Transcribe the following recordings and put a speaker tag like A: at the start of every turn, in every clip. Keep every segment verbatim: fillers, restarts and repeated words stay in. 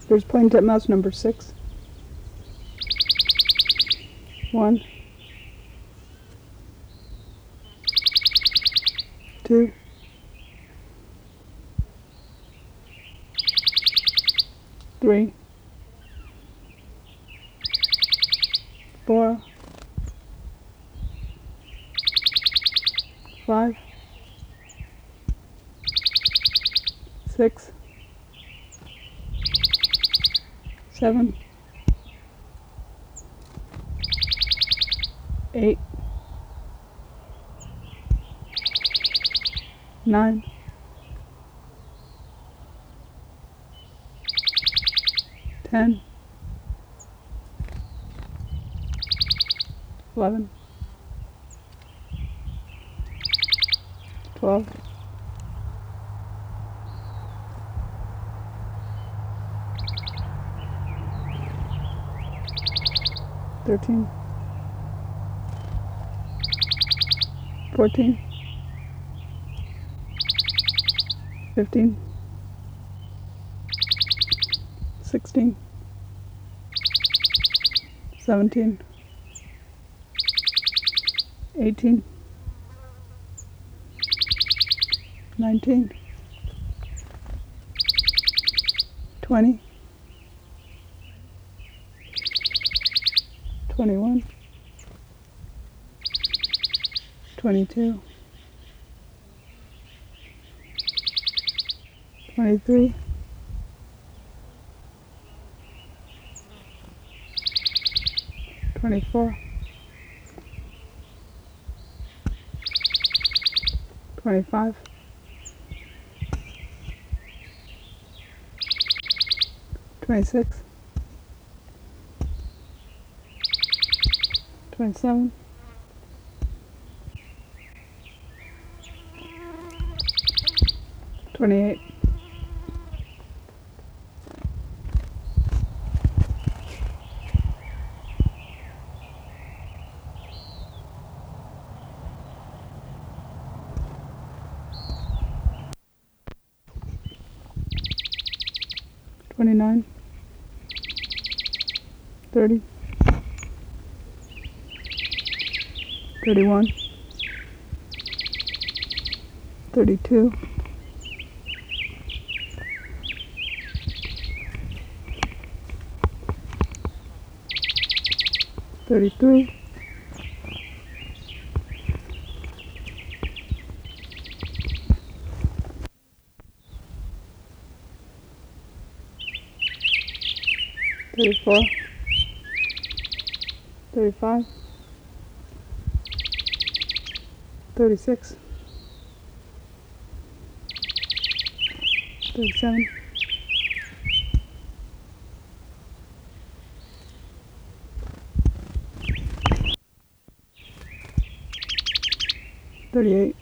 A: There's playing titmouse number six. One. Two. Three. Four. Five. Six. Seven. Eight. Nine. Ten. Eleven. Twelve. Thirteen. Fourteen. Fifteen. Sixteen. Seventeen. Eighteen. Nineteen. Twenty. Twenty-one. Twenty-two. Twenty-three. Twenty-four. Twenty-five. Twenty-six. Twenty-seven. Twenty-eight. Twenty-nine. Thirty. Thirty-one. Thirty-two. Thirty-three. Thirty-four. Thirty-five. Thirty-six. Thirty-seven. Thirty-eight.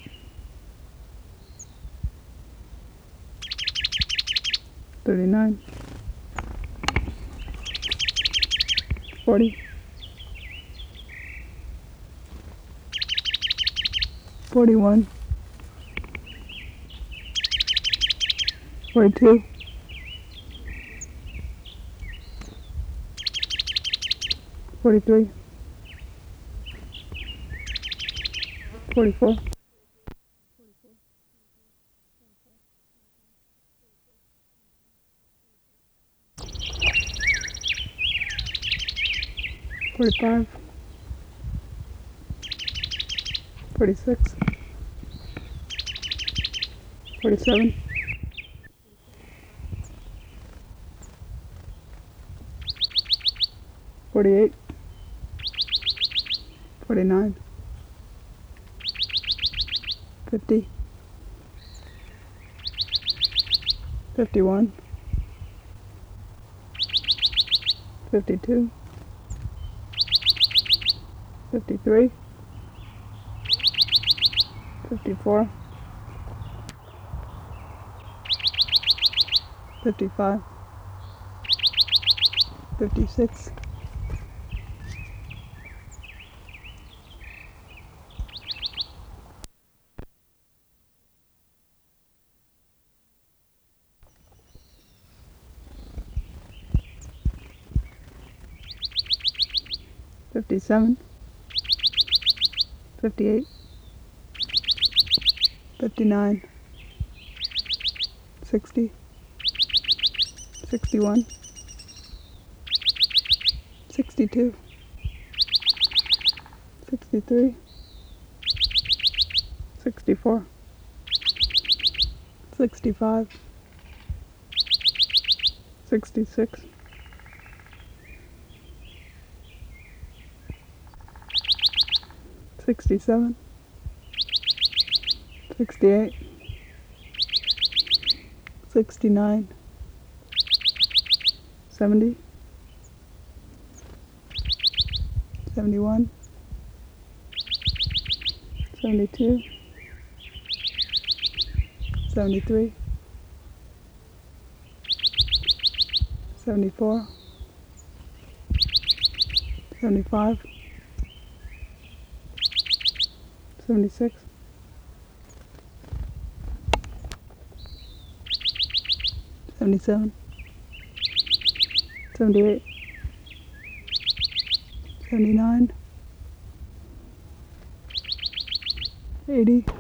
A: Thirty-nine. Forty. Forty-one. Forty-two. Forty-three. Forty-four. Forty-five. Forty-six. Forty-seven. Forty-eight. Forty-nine. Fifty. Fifty-one. Fifty-two. Fifty-three. Fifty-four. Fifty-five. Fifty-six. fifty-seven, fifty-eight, fifty-nine, sixty, sixty-one, sixty-two, sixty-three, sixty-four, sixty-five, sixty-six, sixty-seven, sixty-eight, sixty-nine, seventy, seventy-one, seventy-two, seventy-three, seventy-four, seventy-five, seventy-six, seventy-seven, seventy-eight, seventy-nine, eighty,